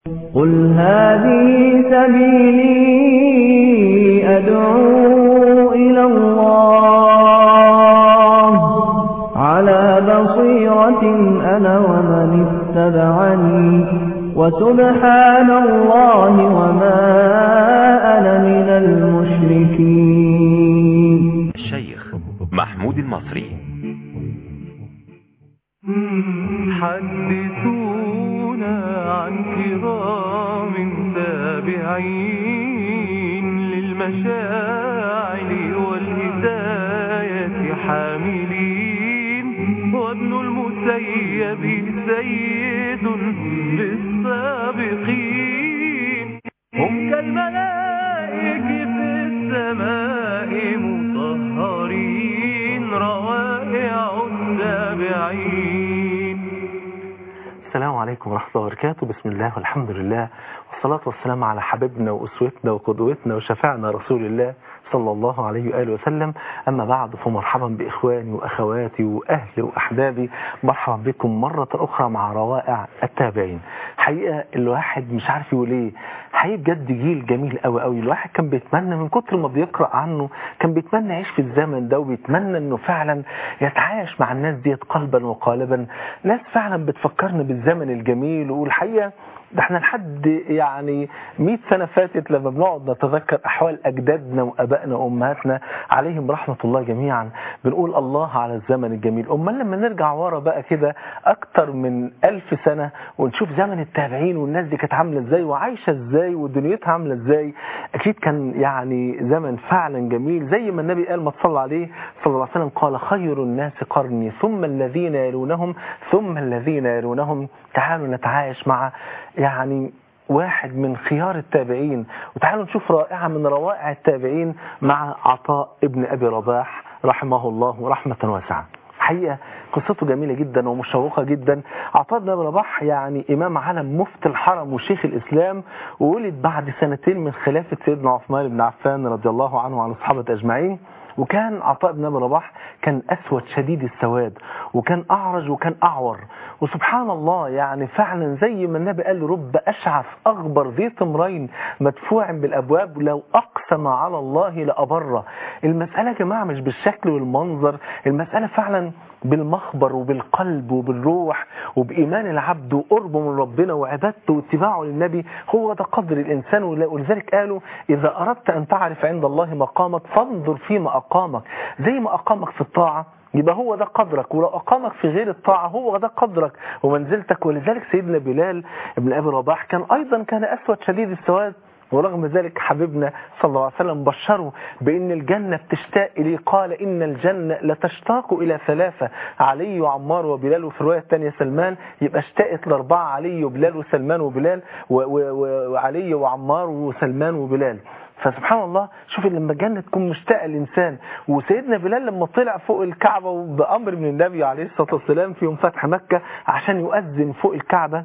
قل هذه سبيلي أدعو إلى الله على بصيرة أنا ومن اتبعني وسبحان الله وما أنا من المشركين. الشيخ محمود المصري. حدثونا عن كرام تابعين للمشاعر والهداية حاملين، وابن المسيب سيد للسابقين، هم كالملائك في السماء مطهرين، روائع التابعين. السلام عليكم ورحمة الله وبركاته. بسم الله والحمد لله والصلاة والسلام على حبيبنا وأسوتنا وقدوتنا وشفاعنا رسول الله صلى الله عليه وآله وسلم. أما بعد، فمرحبا بإخواني وأخواتي وأهلي وأحبابي، مرحبا بكم مرة أخرى مع روائع التابعين. حقيقة الواحد مش عارف يقول ايه، حقيقة بجد جيل جميل قوي قوي. الواحد كان بيتمنى من كتر ما بيقرأ عنه، كان بيتمنى يعيش في الزمن ده، وبيتمنى انه فعلا يتعايش مع الناس ديت قلبا وقالبا. ناس فعلا بتفكرنا بالزمن الجميل. والحقيقة ده احنا لحد يعني 100 سنة فاتت لما بنقعد نتذكر أحوال أجدادنا وأبائنا وأمهاتنا عليهم رحمة الله جميعا بنقول الله على الزمن الجميل. أمال لما نرجع ورا بقى كده أكتر من 1000 سنة ونشوف زمن التابعين والناس دي كانت عاملة ازاي وعايشة ازاي ودنيتها عاملة ازاي، أكيد كان يعني زمن فعلا جميل. زي ما النبي قال ما تصلى عليه صلى الله عليه وسلم، قال خير الناس قرني ثم الذين يلونهم ثم الذين يلونهم. تعالوا نتعايش مع يعني واحد من خيار التابعين، وتعالوا نشوف رائعة من روائع التابعين مع عطاء ابن أبي رباح رحمه الله رحمة واسعة. حقيقة قصته جميلة جدا ومشوقة جدا. عطاء بن أبي رباح يعني إمام علم مفتي الحرم وشيخ الإسلام، وولد بعد سنتين من خلافة سيدنا عثمان بن عفان رضي الله عنه وعن الصحابة أجمعين. وكان عطاء بن أبي رباح كان أسود شديد السواد، وكان أعرج وكان أعور. وسبحان الله يعني فعلا زي ما النبي قال رب أشعث أغبر ذي طمرين مدفوع بالأبواب لو أقسم على الله لأبره. المسألة يا جماعة مش بالشكل والمنظر، المسألة فعلا بالمخبر وبالقلب وبالروح وبإيمان العبد وقربه من ربنا وعبادته واتباعه للنبي. هو ده قدر الإنسان. ولذلك قالوا إذا أردت أن تعرف عند الله مقامك فانظر فيما أقامك. زي ما أقامك في الطاعة يبقى هو ده قدرك، ولو أقامك في غير الطاعة هو ده قدرك ومنزلتك. ولذلك سيدنا بلال ابن أبي رباح كان أيضا كان أسود شديد السواد، ورغم ذلك حبيبنا صلى الله عليه وسلم بشره بأن الجنة بتشتاق إليه. قال إن الجنة لتشتاق إلى ثلاثة، علي وعمار وبلال، وفي الرواية الثانية سلمان. يبقى اشتاقت لأربعة، علي وبلال وسلمان وبلال وعلي وعمار وسلمان وبلال. فسبحان الله، شوف لما الجنة تكون مشتاقة الإنسان. وسيدنا بلال لما طلع فوق الكعبة بأمر من النبي عليه الصلاة والسلام في يوم فتح مكة عشان يؤذن فوق الكعبة،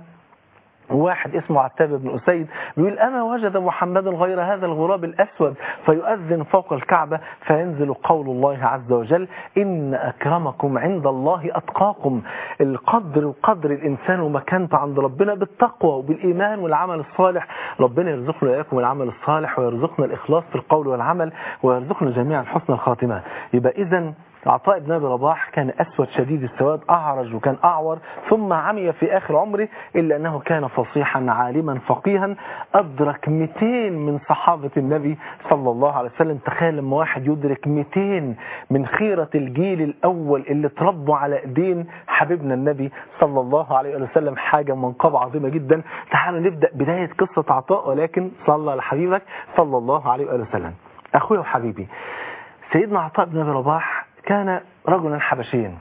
واحد اسمه عتاب بن أسيد بيقول أما وجد محمد غير هذا الغراب الأسود فيؤذن فوق الكعبة فينزل قول الله عز وجل إن أكرمكم عند الله أتقاكم. القدر وقدر الإنسان ومكانته عند ربنا بالتقوى وبالإيمان والعمل الصالح. ربنا يرزقنا إياكم العمل الصالح ويرزقنا الإخلاص في القول والعمل ويرزقنا جميعا حسن الخاتمة. يبقى إذن عطاء بن أبي رباح كان أسود شديد السواد، أعرج وكان أعور، ثم عمي في آخر عمره، إلا أنه كان فصيحا عالما فقيها، أدرك 200 من صحابة النبي صلى الله عليه وسلم. تخيل لما واحد يدرك 200 من خيرة الجيل الأول اللي تربوا على إيدين حبيبنا النبي صلى الله عليه وسلم، حاجة منقبة عظيمة جدا. تعالوا نبدأ بداية قصة عطاء، ولكن صلى على حبيبك صلى الله عليه وسلم. أخوي وحبيبي، سيدنا عطاء بن أبي رباح كان رجلا حبشيا،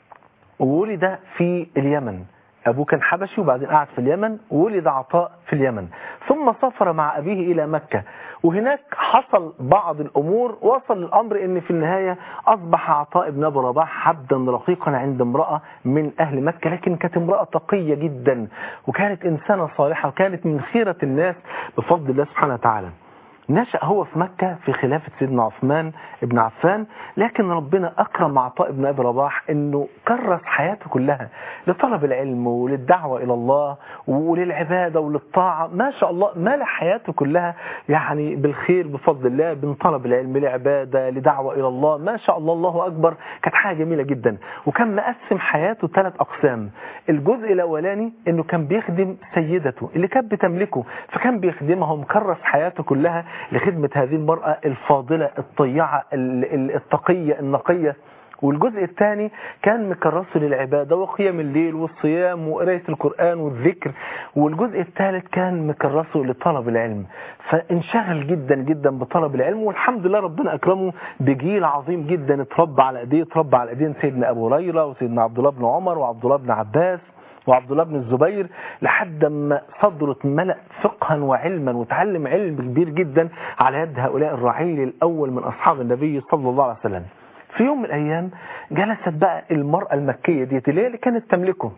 وولد في اليمن. أبوه كان حبشي وبعدين قعد في اليمن، وولد عطاء في اليمن، ثم سافر مع أبيه إلى مكة. وهناك حصل بعض الأمور، وصل الأمر أن في النهاية أصبح عطاء بن أبي رباح عبدا رقيقا عند امرأة من أهل مكة، لكن كانت امرأة تقية جدا، وكانت إنسانة صالحة، وكانت من خيرة الناس بفضل الله سبحانه وتعالى. نشأ هو في مكة في خلافة سيدنا عثمان ابن عفان، لكن ربنا أكرم عطاء بن أبي رباح أنه كرس حياته كلها لطلب العلم وللدعوة إلى الله وللعبادة وللطاعة. ما شاء الله مال حياته كلها يعني بالخير بفضل الله، من طلب العلم لعبادة لدعوة إلى الله. ما شاء الله الله أكبر، كانت حاجة جميلة جدا. وكان مقسم حياته 3 أقسام. الجزء الأولاني أنه كان بيخدم سيدته اللي كانت بتملكه، فكان بيخدمها ومكرس حياته كلها لخدمة هذه المرأة الفاضلة الطيعة التقية النقية. والجزء الثاني كان مكرسه للعبادة وقيام الليل والصيام وقراية القرآن والذكر. والجزء الثالث كان مكرسه لطلب العلم، فانشغل جدا جدا بطلب العلم. والحمد لله ربنا أكرمه بجيل عظيم جدا اتربى على ايدين سيدنا أبو هريرة وسيدنا عبد الله بن عمر وعبد الله بن عباس وعبد الله بن الزبير، لحد ما صدرت ملأ فقها وعلما وتعلم علم كبير جدا على يد هؤلاء الرعيل الأول من أصحاب النبي صلى الله عليه وسلم. في يوم من الأيام جلست بقى المرأة المكية دي اللي كانت تملكه،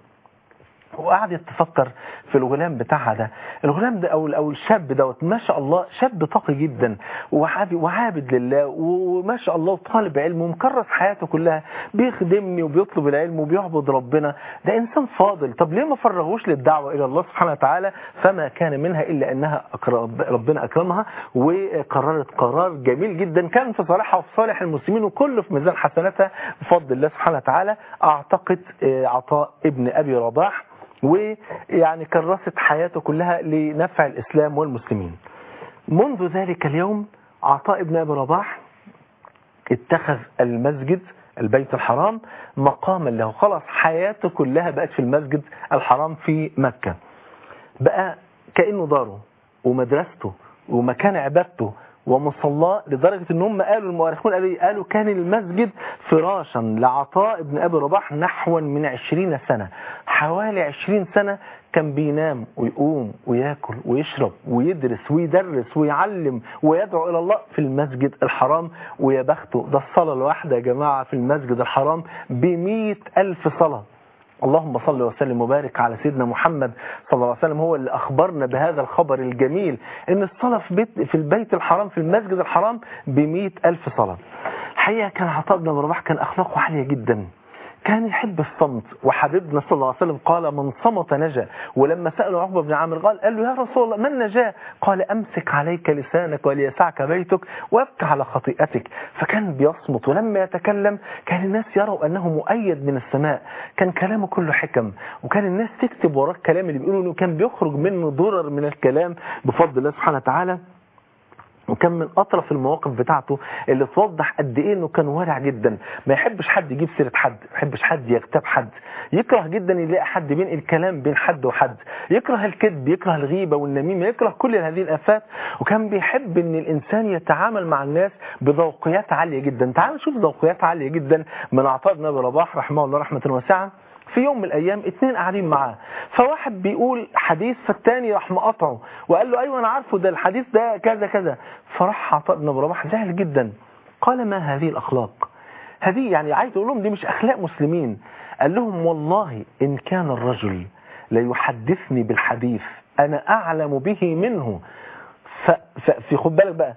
وقعدت تفكر في الغلام بتاعها ده. الغلام ده او الشاب دوت ما شاء الله شاب تقي جدا وعابد لله وما شاء الله طالب علم ومكرس حياته كلها بيخدمني وبيطلب العلم وبيعبد ربنا. ده انسان فاضل، طب ليه ما فرغوش للدعوة الى الله سبحانه وتعالى؟ فما كان منها الا انها ربنا اكرمها وقررت قرار جميل جدا كان في صالحها وفي صالح المسلمين وكله في ميزان حسناتها بفضل الله سبحانه وتعالى. اعتقد عطاء ابن ابي رباح، ويعني كرست حياته كلها لنفع الإسلام والمسلمين. منذ ذلك اليوم عطاء ابن أبي رباح اتخذ المسجد البيت الحرام مقاما له، خلاص حياته كلها بقت في المسجد الحرام في مكة، بقى كأنه داره ومدرسته ومكان عبادته ومصلاه، لدرجة ان هم قالوا المؤرخون قالوا كان المسجد فراشا لعطاء ابن أبي رباح نحو من 20 سنة، حوالي 20 سنة كان بينام ويقوم وياكل ويشرب ويدرس ويدرس ويعلم ويدعو إلى الله في المسجد الحرام. ويا بخته ده الصلاة الواحدة يا جماعة في المسجد الحرام ب100,000 صلاة. اللهم صل وسلم وبارك على سيدنا محمد صلى الله عليه وسلم، هو اللي أخبرنا بهذا الخبر الجميل إن الصلاة في البيت الحرام في المسجد الحرام ب100,000 صلاة. حقيقة كان عطاء بن أبي رباح كان أخلاقه عالية جدا، كان يحب الصمت، وحبيبنا صلى الله عليه وسلم قال من صمت نجا. ولما سأله عقبة بن عامر قال له يا رسول الله من نجا؟ قال أمسك عليك لسانك وليسعك بيتك وابكى على خطيئتك. فكان بيصمت، ولما يتكلم كان الناس يروا أنه مؤيد من السماء، كان كلامه كله حكم، وكان الناس تكتب وراء الكلام اللي بيقوله، كان بيخرج منه درر من الكلام بفضل الله سبحانه وتعالى. وكان من أطرف المواقف بتاعته اللي توضح قد إيه إنه كان ورع جدا، ما يحبش حد يجيب سيرة حد، ما يحبش حد يغتاب حد، يكره جدا يلاقي حد بين الكلام بين حد وحد، يكره الكذب، يكره الغيبة والنميمة، يكره كل هذه الآفات. وكان بيحب إن الإنسان يتعامل مع الناس بذوقيات عالية جدا. تعالوا نشوف ذوقيات عالية جدا من عطاء بن أبي رباح رحمه الله رحمة واسعة. في يوم من الأيام 2 قاعدين معاه، فواحد بيقول حديث فالتاني راح مقاطعه وقال له أيوة أنا عارفه ده الحديث ده كذا كذا. فرح عطاء بن أبي رباح زعل جدا، قال ما هذه الأخلاق؟ هذه يعني عايز أقول لهم دي مش أخلاق مسلمين. قال لهم والله إن كان الرجل ليحدثني بالحديث أنا أعلم به منه في خد بالك بقى،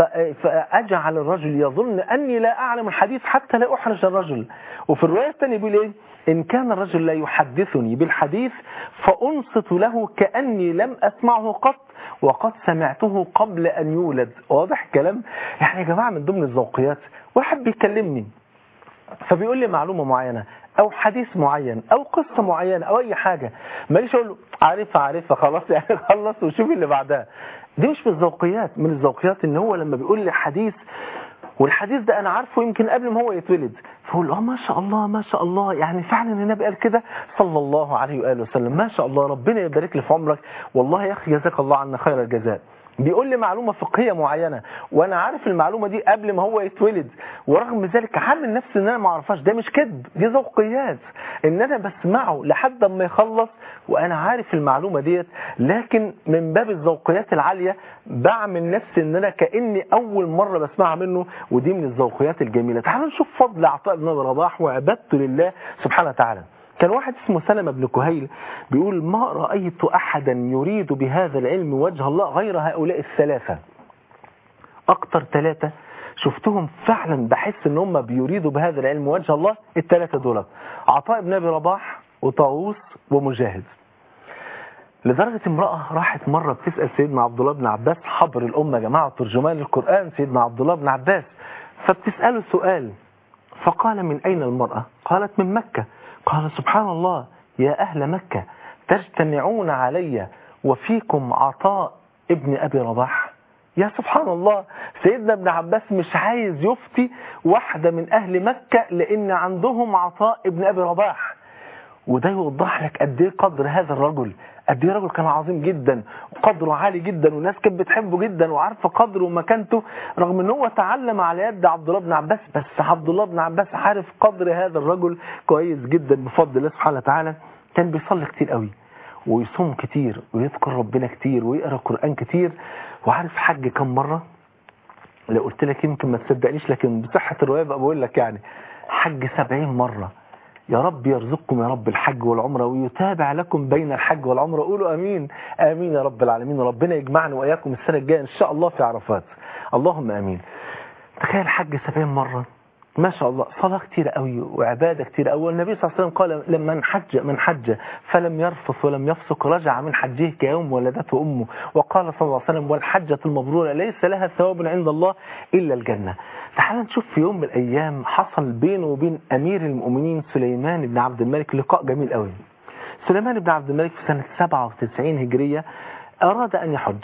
فأجعل الرجل يظن أني لا أعلم الحديث حتى لا أحرج الرجل. وفي الرواية الثانية بيقول إيه؟ إن كان الرجل لا يحدثني بالحديث فأنصت له كأني لم أسمعه قط وقد سمعته قبل أن يولد. واضح الكلام؟ يعني يا جماعة من ضمن الذوقيات واحد بيكلمني فبيقول لي معلومة معينة أو حديث معين أو قصة معينة أو أي حاجة، ماليش أقول له عارفة خلاص يعني خلص وشوف اللي بعدها. دي مش من الذوقيات. من الذوقيات إن هو لما بيقول لي حديث والحديث ده أنا عارفه يمكن قبل ما هو يتولد، فقول ما شاء الله ما شاء الله، يعني فعلا النبي قال كده صلى الله عليه وآله وسلم، ما شاء الله ربنا يبارك لي في عمرك، والله يا أخي جزاك الله عنا خير الجزاء. بيقول لي معلومة فقهية معينة وأنا عارف المعلومة دي قبل ما هو يتولد، ورغم ذلك عامل نفسي إن أنا ما أعرفهاش. ده مش كذب، دي ذوقيات، إن أنا بسمعه لحد ما يخلص وأنا عارف المعلومة ديت، لكن من باب الذوقيات العالية بعمل نفسي إن أنا كأني أول مرة بسمعها منه، ودي من الذوقيات الجميلة. تعالوا نشوف فضل عطاء بن أبي رباح وعبادته لله سبحانه وتعالى. كان واحد اسمه سلمة بن كهيل بيقول ما رأيت أحدا يريد بهذا العلم وجه الله غير هؤلاء الثلاثة. اكتر 3 شفتهم فعلا بحس ان هم بيريدوا بهذا العلم وجه الله، ال3 دول عطاء بن ابي رباح وطاووس ومجاهد. لدرجة امرأة راحت مرة بتسأل سيدنا عبد الله بن عباس، حبر الأمة جماعة ترجمان القرآن سيدنا عبد الله بن عباس، فبتسأله سؤال فقال: من أين المرأة؟ قالت: من مكة. قال: سبحان الله، يا أهل مكة تجتمعون علي وفيكم عطاء ابن أبي رباح. يا سبحان الله، سيدنا ابن عباس مش عايز يفتي واحدة من أهل مكة لأن عندهم عطاء ابن أبي رباح. وده يوضح لك قد ايه قدر هذا الرجل، قد ايه رجل كان عظيم جدا وقدره عالي جدا والناس كانت بتحبه جدا وعارفه قدره ومكانته، رغم ان هو تعلم على يد عبد الله بن عباس، بس عبد الله بن عباس عارف قدر هذا الرجل كويس جدا بفضل الله سبحانه وتعالى. كان بيصلي كتير قوي ويصوم كتير ويذكر ربنا كتير ويقرا القرآن كتير. وعارف حج كم مرة؟ لو قلت لك يمكن ما تصدقنيش، لكن بصحة الرواية بقى بقول لك يعني حج 70 مرة. يا رب يرزقكم يا رب الحج والعمرة ويتابع لكم بين الحج والعمرة. قولوا امين امين يا رب العالمين. ربنا يجمعنا واياكم السنة الجاية ان شاء الله في عرفات، اللهم امين. تخيل حج 70 مرة، ما شاء الله، صلاة كتير قوي وعبادة كتير قوي. النبي صلى الله عليه وسلم قال: لما من حج فلم يرفث ولم يفسق رجع من حجه كيوم ولدته أمه. وقال صلى الله عليه وسلم: والحجة المبرورة ليس لها ثواب عند الله إلا الجنة. تعال نشوف في يوم من الأيام حصل بينه وبين أمير المؤمنين سليمان بن عبد الملك لقاء جميل قوي. سليمان بن عبد الملك في سنة 97 هجرية أراد أن يحج،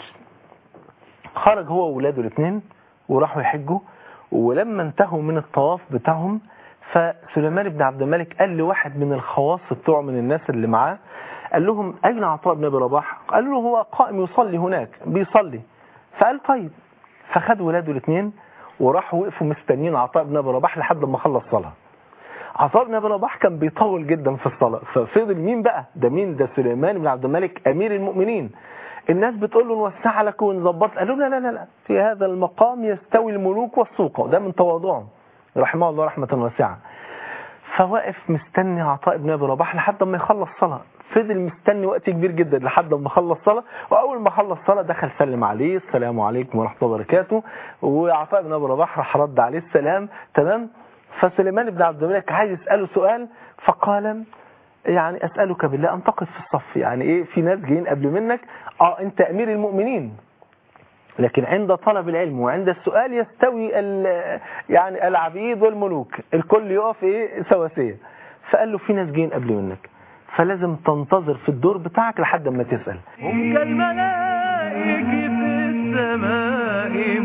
خرج هو وولاده الاثنين وراحوا يحجوا. ولما انتهوا من الطواف بتاعهم فسليمان بن عبد الملك قال لواحد من الخواص بتوعه من الناس اللي معاه، قال لهم: أين عطاء بن أبي رباح؟ قالوا له: هو قائم يصلي هناك بيصلي. فقال: طيب. فخد ولاده الاثنين وراحوا وقفوا مستنيين عطاء بن أبي رباح لحد ما خلص صلاة. عطاء بن أبي رباح كان بيطول جدا في الصلاة، ففضل مين بقى؟ ده مين؟ ده سليمان بن عبد الملك أمير المؤمنين. الناس بتقول له: نوسع لك ونظبط. قال لهم: لا لا لا، في هذا المقام يستوي الملوك والسوق. وده من تواضعهم رحمه الله رحمة واسعة. فواقف مستني عطاء بن أبي رباح لحد ما يخلص صلاة. فضل مستني وقت كبير جدا لحد ما خلص صلاة. وأول ما خلص صلاة دخل سلم عليه: السلام عليكم ورحمة الله وبركاته. وعطاء بن أبي رباح راح رد عليه السلام. تمام. فسليمان بن عبد الملك عايز يسأله سؤال، فقال: يعني أسألك بالله أن تقف في الصف. يعني إيه؟ في ناس جايين قبل منك، أنت أمير المؤمنين، لكن عند طلب العلم وعند السؤال يستوي يعني العبيد والملوك، الكل يقف إيه سواسية. فقال له: في ناس جايين قبل منك، فلازم تنتظر في الدور بتاعك لحد ما تسأل. هم كالملائكة في السماء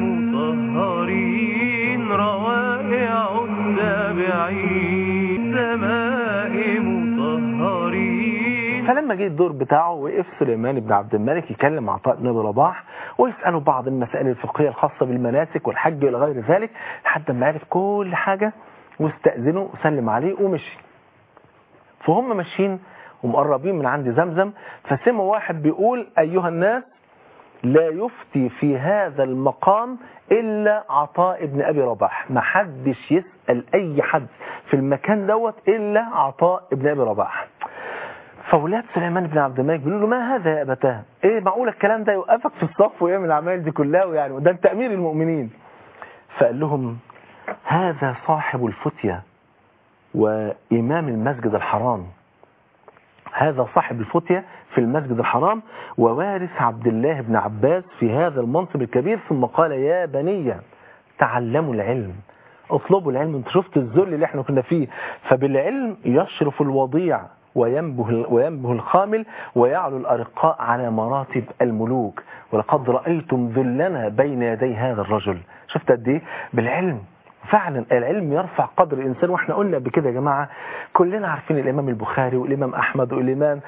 مطهرين روائع التابعين سماء مطهرين. فلما جه الدور بتاعه وقف سليمان بن عبد الملك يكلم عطاء بن أبي رباح ويسأله بعض المسائل الفقهية الخاصة بالمناسك والحج إلى غير ذلك، لحد ما عرف كل حاجة واستأذنه وسلم عليه ومشي. فهم ماشيين ومقربين من عند زمزم، فسمعوا واحد بيقول: أيها الناس، لا يفتي في هذا المقام إلا عطاء بن أبي رباح. ما حدش يسأل أي حد في المكان دوت إلا عطاء بن أبي رباح. فولاد سليمان بن عبد الملك بيقولوا له: ما هذا يا أبتاه؟ إيه معقول الكلام ده يوقفك في الصف ويعمل الأعمال دي كلها؟ ويعني ده أنت أمير المؤمنين. فقال لهم: هذا صاحب الفتية وإمام المسجد الحرام، هذا صاحب الفتية في المسجد الحرام ووارث عبد الله بن عباس في هذا المنصب الكبير. ثم قال: يا بني تعلموا العلم، اطلبوا العلم. انت شفت الذل اللي احنا كنا فيه، فبالعلم يشرف الوضيع وينبه الخامل ويعلو الأرقاء على مراتب الملوك. ولقد رأيتم ذلنا بين يدي هذا الرجل. شفت قد ايه بالعلم؟ فعلا العلم يرفع قدر الإنسان. واحنا قلنا بكده يا جماعة، كلنا عارفين الإمام البخاري والإمام أحمد والإمام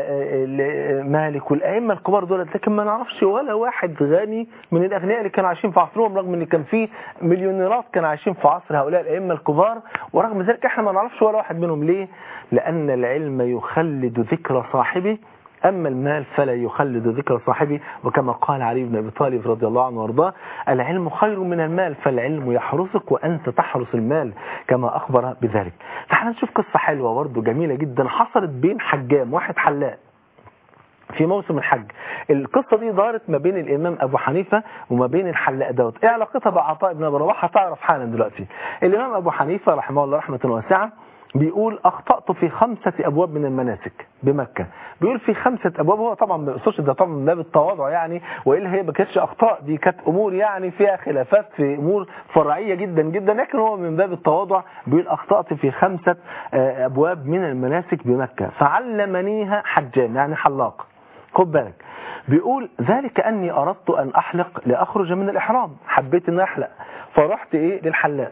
مالك والأئمة الكبار دول، لكن ما نعرفش ولا واحد غني من الأغنياء اللي كانوا عايشين في عصرهم، رغم ان كان في مليونيرات كانوا عايشين في عصر هؤلاء الأئمة الكبار، ورغم ذلك احنا ما نعرفش ولا واحد منهم. ليه؟ لأن العلم يخلد ذكر صاحبه، أما المال فلا يخلد ذكر صاحبه. وكما قال علي بن أبي طالب رضي الله عنه وارضاه: العلم خير من المال، فالعلم يحرسك وأنت تحرس المال، كما أخبر بذلك. فاحنا نشوف قصة حلوة برضه جميلة جدا حصلت بين حجام، واحد حلاق في موسم الحج. القصة دي دارت ما بين الإمام أبو حنيفة وما بين الحلاق داود. إيه علاقتها بعطاء بن أبي رباح؟ هتعرف حالا دلوقتي. الإمام أبو حنيفة رحمه الله رحمة واسعة بيقول أخطأت في 5 أبواب من المناسك بمكة. بيقول في 5 أبواب. هو طبعا ما بيقصدش ده طبعا من باب التواضع يعني، وإلا هي ما كانتش أخطاء، دي كانت أمور يعني فيها خلافات في أمور فرعية جدا جدا، لكن هو من باب التواضع بيقول أخطأت في 5 أبواب من المناسك بمكة فعلمنيها حجام يعني حلاق. خد بالك، بيقول ذلك أني أردت أن أحلق لأخرج من الإحرام، حبيت أن أحلق فرحت للحلاق،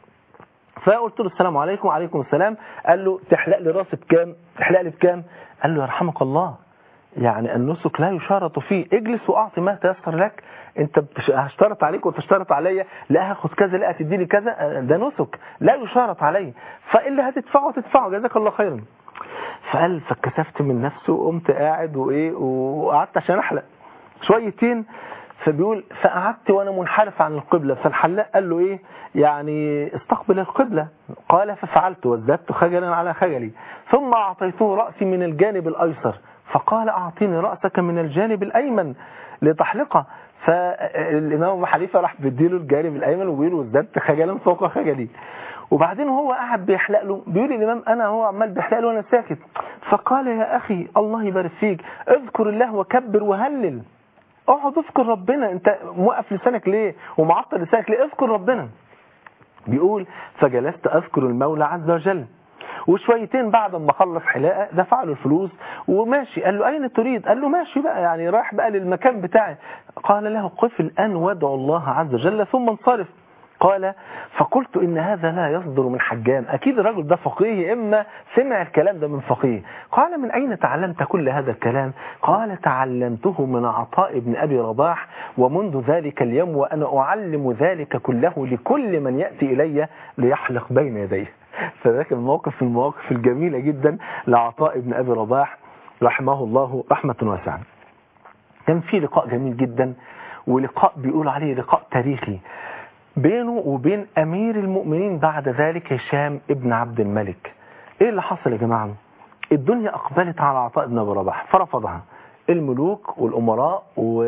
فقلت له السلام عليكم. وعليكم السلام. قال له تحلق لي راسي بكام؟ تحلق لي بكام؟ قال له يرحمك الله، يعني النسك لا يشارط فيه، اجلس واعطي ما تيسر لك. انت هشترط عليك وتشترط عليا، لا هاخد كذا لا هتديني كذا، ده نسك لا يشارط علي، فاللي هتدفعه تدفعه، جزاك الله خيرا. فقال فكسفت من نفسه وقمت قاعد وقعدت عشان احلق شويتين. فبيقول فقعدت وانا منحرف عن القبلة، فالحلاق قال له يعني استقبل القبلة. قال ففعلت وازددت خجلا على خجلي، ثم اعطيته رأسي من الجانب الايسر، فقال اعطيني رأسك من الجانب الايمن لتحلقه. فالامام ابو حنيفه راح بيديله الجانب الايمن وبيقول وازددت خجلا فوق خجلي. وبعدين هو قاعد بيحلق له، بيقول الامام انا هو عمال بيحلق له وانا ساكت، فقال يا اخي الله يبارك فيك اذكر الله وكبر وهلل، اقعد اذكر ربنا، انت موقف لسانك ليه ومعطل لسانك ليه؟ اذكر ربنا. بيقول فجلست اذكر المولى عز وجل، وشويتين بعد ما خلص حلاقه دفع له الفلوس وماشي. قال له اين تريد؟ قال له ماشي بقى يعني رايح بقى للمكان بتاعي. قال له قف الان وادعو الله عز وجل ثم انصرف. قال فقلت إن هذا لا يصدر من حجام، أكيد الرجل ده فقيه، إما سمع الكلام ده من فقيه. قال من أين تعلمت كل هذا الكلام؟ قال تعلمته من عطاء بن أبي رباح، ومنذ ذلك اليوم وأنا أعلم ذلك كله لكل من يأتي إلي ليحلق بين يديه. فذاك الموقف من المواقف الجميلة جدا لعطاء بن أبي رباح رحمه الله رحمة واسعة. كان في لقاء جميل جدا، ولقاء بيقول عليه لقاء تاريخي بينه وبين أمير المؤمنين بعد ذلك هشام ابن عبد الملك. ايه اللي حصل يا جماعة؟ الدنيا أقبلت على عطاء بن أبي رباح فرفضها الملوك والأمراء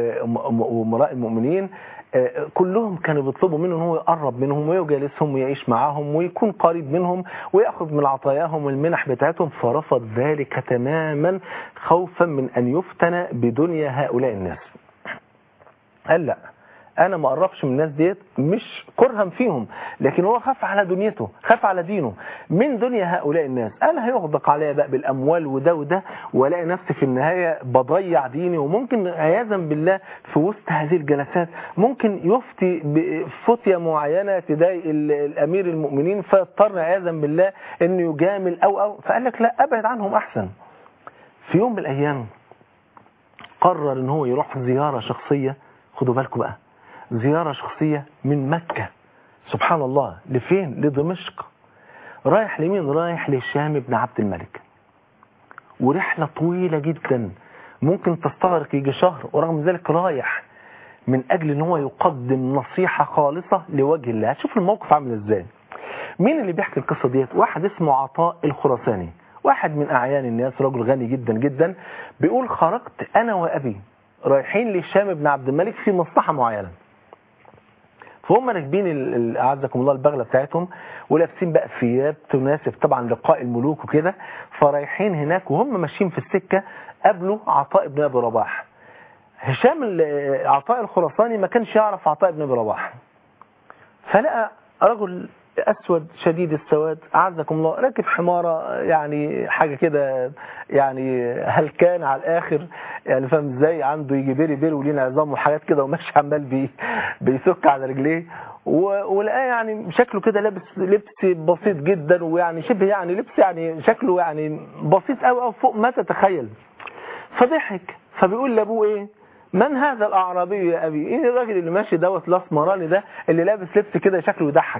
وأمراء المؤمنين، كلهم كانوا بيطلبوا منه أنه يقرب منهم ويجالسهم ويعيش معهم ويكون قريب منهم ويأخذ من عطاياهم والمنح بتاعتهم، فرفض ذلك تماما خوفا من أن يفتن بدنيا هؤلاء الناس. قال لا، انا ما اقربش من الناس ديت مش كرها فيهم، لكن هو خاف على دنيته، خاف على دينه من دنيا هؤلاء الناس. انا هيغدق عليا بقى بالاموال وده وده، والاقي نفسي في النهايه بضيع ديني، وممكن عياذا بالله في وسط هذه الجلسات ممكن يفتي بفتيه معينه تضايق الامير المؤمنين، فاضطر عياذا بالله انه يجامل او فقال لك لا، ابعد عنهم احسن. في يوم من الايام قرر ان هو يروح زياره شخصيه، خدوا بالكم بقى، زيارة شخصية من مكة سبحان الله لفين؟ لدمشق. رايح لمين؟ رايح لهشام بن عبد الملك، ورحلة طويلة جدا ممكن تستغرق يجي شهر، ورغم ذلك رايح من أجل ان هو يقدم نصيحة خالصة لوجه الله. شوف الموقف عامل ازاي. مين اللي بيحكي القصة ديت؟ واحد اسمه عطاء الخراساني، واحد من أعيان الناس، رجل غني جدا جدا. بيقول خرجت أنا وأبي رايحين لهشام بن عبد الملك في مصلحة معينة، فهم راكبين اعزكم الله البغله بتاعتهم ولابسين بقى ثياب تناسب طبعا لقاء الملوك وكده، فرايحين هناك وهم ماشيين في السكه قابلوا عطاء بن ابي رباح. هشام عطاء الخراساني ما كانش يعرف عطاء بن ابي رباح، فلقى رجل اسود شديد السواد اعزكم الله راكب حماره يعني حاجه كده يعني هلكان على الاخر، يعني فاهم ازاي، عنده يجي بيري ولين عظام وحاجات كده وماشي عمال بيسك على رجليه، ولقاه يعني شكله كده لابس لبس بسيط جدا، ويعني شبه يعني لبس يعني شكله يعني بسيط قوي او فوق ما تتخيل. فضحك، فبيقول لابوه ايه من هذا الاعرابي يا ابي؟ ايه الراجل اللي ماشي دوت الاسمراني ده اللي لابس لبس كده شكله يضحك؟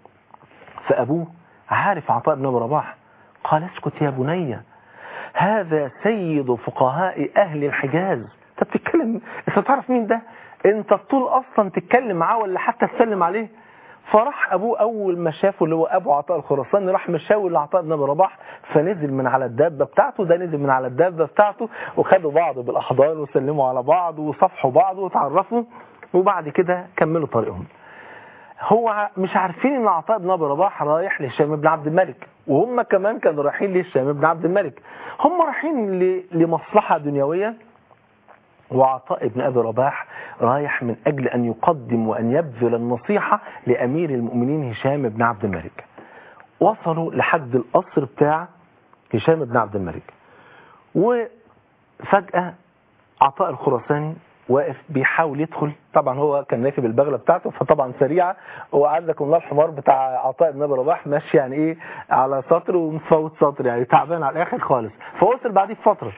فابوه عارف عطاء بن ابي رباح، قال اسكت يا بني، هذا سيد فقهاء اهل الحجاز. انت بتتكلم، انت تعرف مين ده؟ انت الطول اصلا تتكلم معاه ولا حتى تسلم عليه؟ فراح ابوه اول ما شافه اللي هو ابو عطاء الخراساني راح مشاور لعطاء بن ابي رباح، فنزل من على الدابه بتاعته، ده نزل من على الدابه بتاعته، وخدوا بعض بالاحضان وسلموا على بعض وصفحوا بعض وتعرفوا، وبعد كده كملوا طريقهم. هو مش عارفين ان عطاء بن ابي رباح رايح لهشام بن عبد الملك، وهم كمان كانوا رايحين لهشام بن عبد الملك. هم رايحين لمصلحه دنيويه، وعطاء بن أبي رباح رايح من أجل أن يقدم وأن يبذل النصيحة لأمير المؤمنين هشام بن عبد الملك. وصلوا لحد القصر بتاع هشام بن عبد الملك، وفجأة عطاء الخراساني واقف بيحاول يدخل. طبعا هو كان راكب البغلة بتاعته فطبعا سريعة، وعندكم الله الحمار بتاع عطاء بن أبي رباح ماشي يعني ايه على سطر ومفوت سطر، يعني تعبان على الآخر خالص. فوصل بعديه بفترة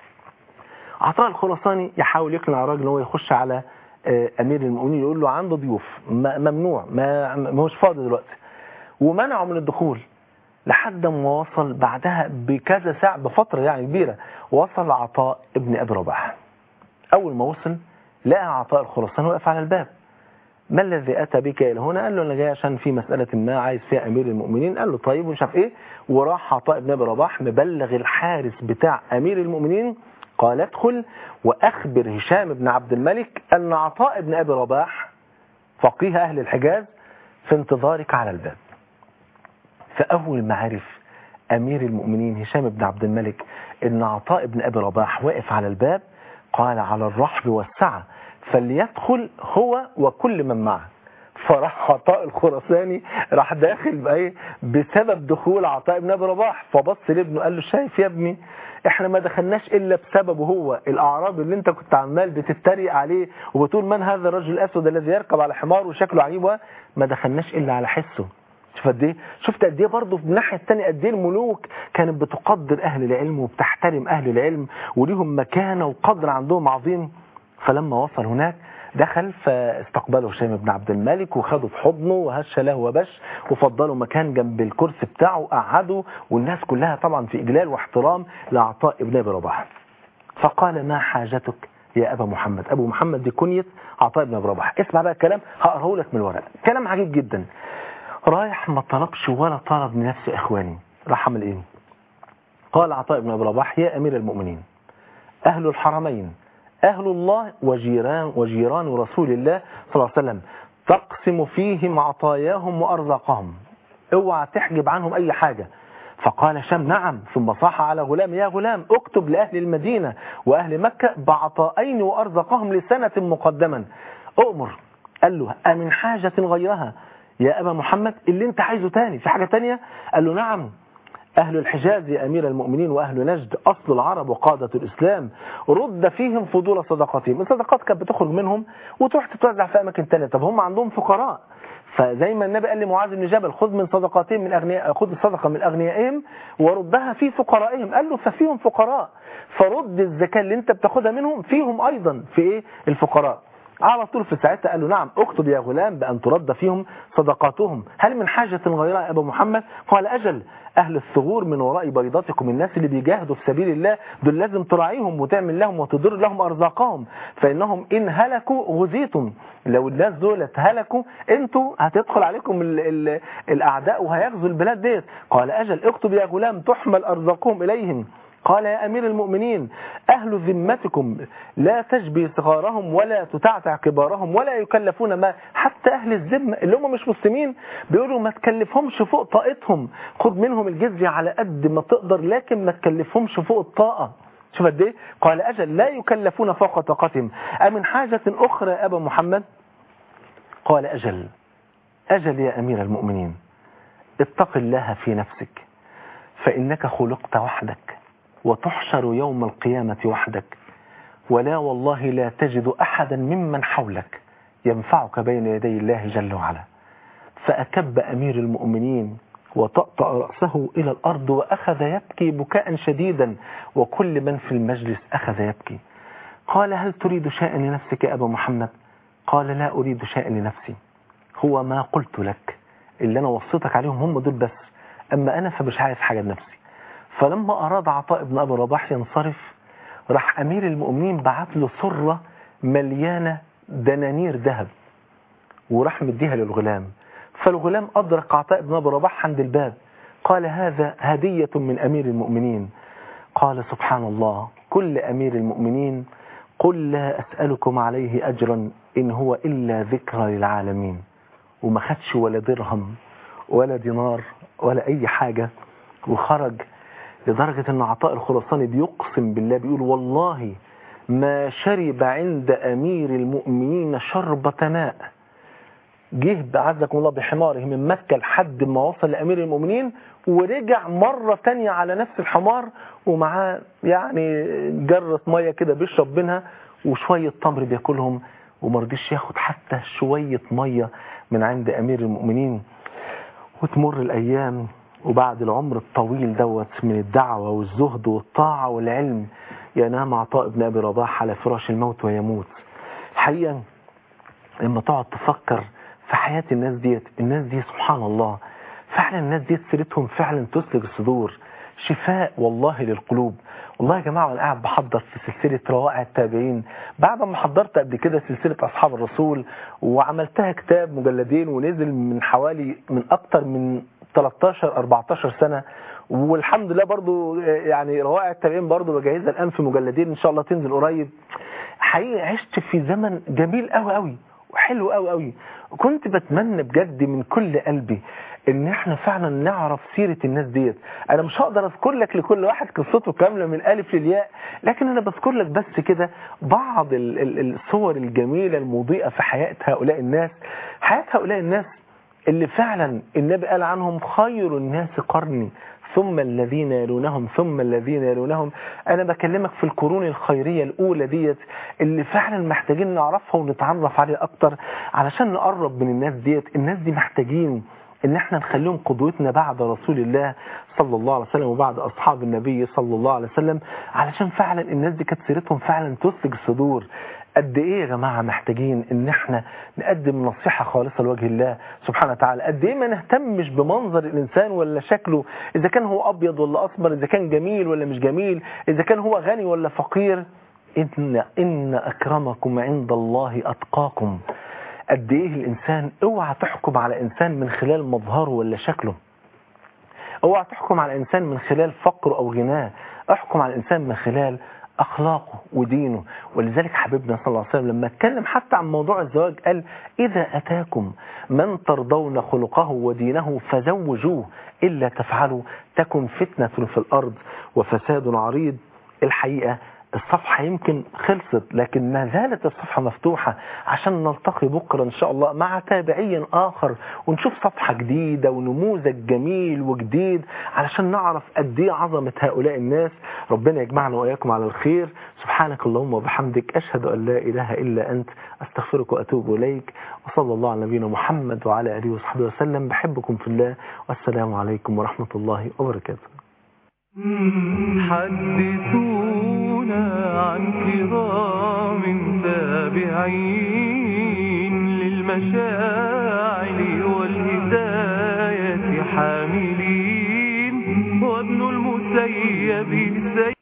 عطاء الخراساني يحاول يقنع الراجل ان هو يخش على امير المؤمنين، يقول له عنده ضيوف ممنوع، ما هوش فاضي دلوقتي، ومنعه من الدخول. لحد ما وصل بعدها بكذا ساعه بفتره يعني كبيره، وصل عطاء ابن ابي رباح. اول ما وصل لقى عطاء الخراساني واقف على الباب. ما الذي اتى بك الى هنا؟ قال له انا جاي عشان في مساله ما عايز فيها امير المؤمنين. قال له طيب ومش عارف ايه، وراح عطاء ابن ابي رباح مبلغ الحارس بتاع امير المؤمنين، قال ادخل وأخبر هشام بن عبد الملك أن عطاء بن أبي رباح فقيه أهل الحجاز في انتظارك على الباب. فأول ما عرف أمير المؤمنين هشام بن عبد الملك أن عطاء بن أبي رباح واقف على الباب، قال على الرحب والسعة فليدخل هو وكل من معه. فراح عطاء الخراساني راح داخل بأيه بسبب دخول عطاء بن أبي رباح. فبص لابنه قال له شايف يا ابني احنا ما دخلناش الا بسببه هو، الاعرابي اللي انت كنت عمال بتتريق عليه وبتقول من هذا الرجل الاسود الذي يركب على حمار وشكله عجيب، ما دخلناش الا على حسه. شوف قد ايه، شفت قد ايه برضه في الناحيه الثانيه قد ايه الملوك كانت بتقدر اهل العلم وبتحترم اهل العلم وليهم مكانه وقدر عندهم عظيم. فلما وصل هناك دخل فاستقبله هشام بن عبد الملك وخده في حضنه وهش له وبش وفضلوا مكان جنب الكرسي بتاعه وقعدوا، والناس كلها طبعا في إجلال واحترام لعطاء بن أبي رباح. فقال ما حاجتك يا أبا محمد؟ أبو محمد دي كنية عطاء بن أبي رباح. اسمع بقى الكلام هقراه لك من الورق، كلام عجيب جدا. رايح ما طلبش ولا طلب من نفسه إخواني، راح عمل إيه؟ قال عطاء بن أبي رباح يا أمير المؤمنين أهل الحرمين أهل الله وجيران رسول الله صلى الله عليه وسلم تقسم فيهم عطاياهم وأرزاقهم، اوعى تحجب عنهم أي حاجة. فقال هشام نعم، ثم صاح على غلام يا غلام اكتب لأهل المدينة وأهل مكة بعطائين وأرزاقهم لسنة مقدما أؤمر. قال له أمن حاجة غيرها يا أبا محمد؟ اللي انت عايزه تاني في حاجة تانية؟ قال له نعم، أهل الحجاز يا أمير المؤمنين وأهل نجد أصل العرب وقادة الإسلام رد فيهم فضول صدقاتهم. الصدقات كانت بتخرج منهم وتروح تتوزع في أماكن تانية. طب هم عندهم فقراء، فزي ما النبي قال لمعاذ بن جبل خذ من صدقاتهم من أغنياء، خذ الصدقة من أغنيائهم وردها في فقرائهم. قال له ففيهم فقراء، فرد الزكاة اللي انت بتاخدها منهم فيهم أيضا في إيه الفقراء. على طول في ساعتها قال له نعم اكتب يا غلام بأن ترد فيهم صدقاتهم، هل من حاجة غيرها يا أبا محمد؟ قال أجل، أهل الثغور من وراء بيضاتكم، الناس اللي بيجاهدوا في سبيل الله دول لازم تراعيهم وتعمل لهم وتدر لهم أرزاقهم، فإنهم إن هلكوا غزيتم، لو الناس دول هلكوا انتوا هتدخل عليكم الأعداء وهيغزوا البلاد ديت. قال أجل اكتب يا غلام تحمل أرزاقهم إليهم. قال يا أمير المؤمنين أهل ذمتكم لا تجبي صغارهم ولا تتعتع كبارهم ولا يكلفون ما، حتى أهل الذمة اللي هم مش مسلمين بيقولوا ما تكلفهمش فوق طاقتهم، خد منهم الجزية على قد ما تقدر لكن ما تكلفهمش فوق الطاقة. شوف قد ايه؟ قال أجل لا يكلفون فوق طاقتهم، أمن حاجة أخرى يا أبا محمد؟ قال أجل يا أمير المؤمنين اتق الله في نفسك فإنك خلقت وحدك وتحشر يوم القيامة وحدك، ولا والله لا تجد أحدا ممن حولك ينفعك بين يدي الله جل وعلا. فأكب أمير المؤمنين وطأطأ رأسه إلى الأرض وأخذ يبكي بكاء شديدا، وكل من في المجلس أخذ يبكي. قال هل تريد شيئا لنفسك يا أبا محمد؟ قال لا أريد شيئا لنفسي، هو ما قلت لك اللي أنا وصيتك عليهم هم دول بس، أما أنا فمش عايز حاجة لنفسي. فلما أراد عطاء بن أبي رباح ينصرف راح أمير المؤمنين بعت له سرة مليانة دنانير ذهب وراح مديها للغلام. فالغلام أدرك عطاء بن أبي رباح عند الباب، قال هذا هدية من أمير المؤمنين. قال سبحان الله، كل أمير المؤمنين قل لا أسألكم عليه أجرا إن هو إلا ذكرى للعالمين. وما خدش ولا درهم ولا دينار ولا أي حاجة وخرج، لدرجة أن عطاء الخراساني بيقسم بالله بيقول والله ما شرب عند أمير المؤمنين شربة ماء. جه بعزكم الله بحماره من مكة لحد ما وصل لأمير المؤمنين، ورجع مرة تانية على نفس الحمار ومعاه يعني جرة مية كده بيشرب منها وشوية تمر بياكلهم، ومرضيش ياخد حتى شوية مية من عند أمير المؤمنين. وتمر الأيام، وبعد العمر الطويل دوت من الدعوة والزهد والطاعة والعلم ينام عطاء بن أبي رباح على فراش الموت ويموت. الحقيقة لما تقعد تفكر في حياة الناس دي سبحان الله، فعلا الناس دي سيرتهم فعلا تسلج الصدور، شفاء والله للقلوب. والله يا جماعة أنا قاعد بحضر في سلسلة روائع التابعين بعد ما حضرت قبل كده سلسلة أصحاب الرسول وعملتها كتاب مجلدين ونزل من أكتر من 13-14 سنة، والحمد لله برضو يعني روائع التابعين برضو بجهزها الآن في مجلدين إن شاء الله تنزل قريب. حقيقة عشت في زمن جميل قوي قوي وحلو قوي قوي، وكنت بتمنى بجد من كل قلبي ان احنا فعلا نعرف سيرة الناس ديت. انا مش هقدر اذكر لك لكل واحد قصته كاملة من الالف للياء، لكن انا بذكر لك بس كده بعض الصور الجميلة المضيئة في حياة هؤلاء الناس، حياة هؤلاء الناس اللي فعلا النبي قال عنهم خير الناس قرني ثم الذين يلونهم ثم الذين يلونهم. انا بكلمك في القرون الخيرية الاولى ديت اللي فعلا محتاجين نعرفها ونتعرف عليها اكتر علشان نقرب من الناس ديت. الناس دي محتاجين ان احنا نخليهم قدوتنا بعد رسول الله صلى الله عليه وسلم وبعد اصحاب النبي صلى الله عليه وسلم، علشان فعلا الناس دي كانت سيرتهم فعلا تسلج الصدور. قد ايه يا جماعة محتاجين ان احنا نقدم نصيحة خالصة لوجه الله سبحانه وتعالى. قد ايه ما نهتمش بمنظر الانسان ولا شكله، اذا كان هو ابيض ولا اسمر، اذا كان جميل ولا مش جميل، اذا كان هو غني ولا فقير. ان اكرمكم عند الله اتقاكم. قد ايه الانسان، اوعى تحكم على انسان من خلال مظهره ولا شكله، اوعى تحكم على انسان من خلال فقره او غناه، احكم على الانسان من خلال أخلاقه ودينه. ولذلك حبيبنا صلى الله عليه وسلم لما اتكلم حتى عن موضوع الزواج قال إذا أتاكم من ترضون خلقه ودينه فزوجوه إلا تفعلوا تكن فتنة في الأرض وفساد عريض. الحقيقة الصفحة يمكن خلصت، لكن ما زالت الصفحة مفتوحة عشان نلتقي بكرة إن شاء الله مع تابعي آخر ونشوف صفحة جديدة ونموذج جميل وجديد علشان نعرف قد ايه عظمة هؤلاء الناس. ربنا يجمعنا وإياكم على الخير. سبحانك اللهم وبحمدك أشهد أن لا إله إلا أنت أستغفرك وأتوب إليك، وصلى الله على نبينا محمد وعلى آله وصحبه وسلم. بحبكم في الله، والسلام عليكم ورحمة الله وبركاته. حدثونا عن كرام تابعين للمشاعر والهداية حاملين، وابن المسيب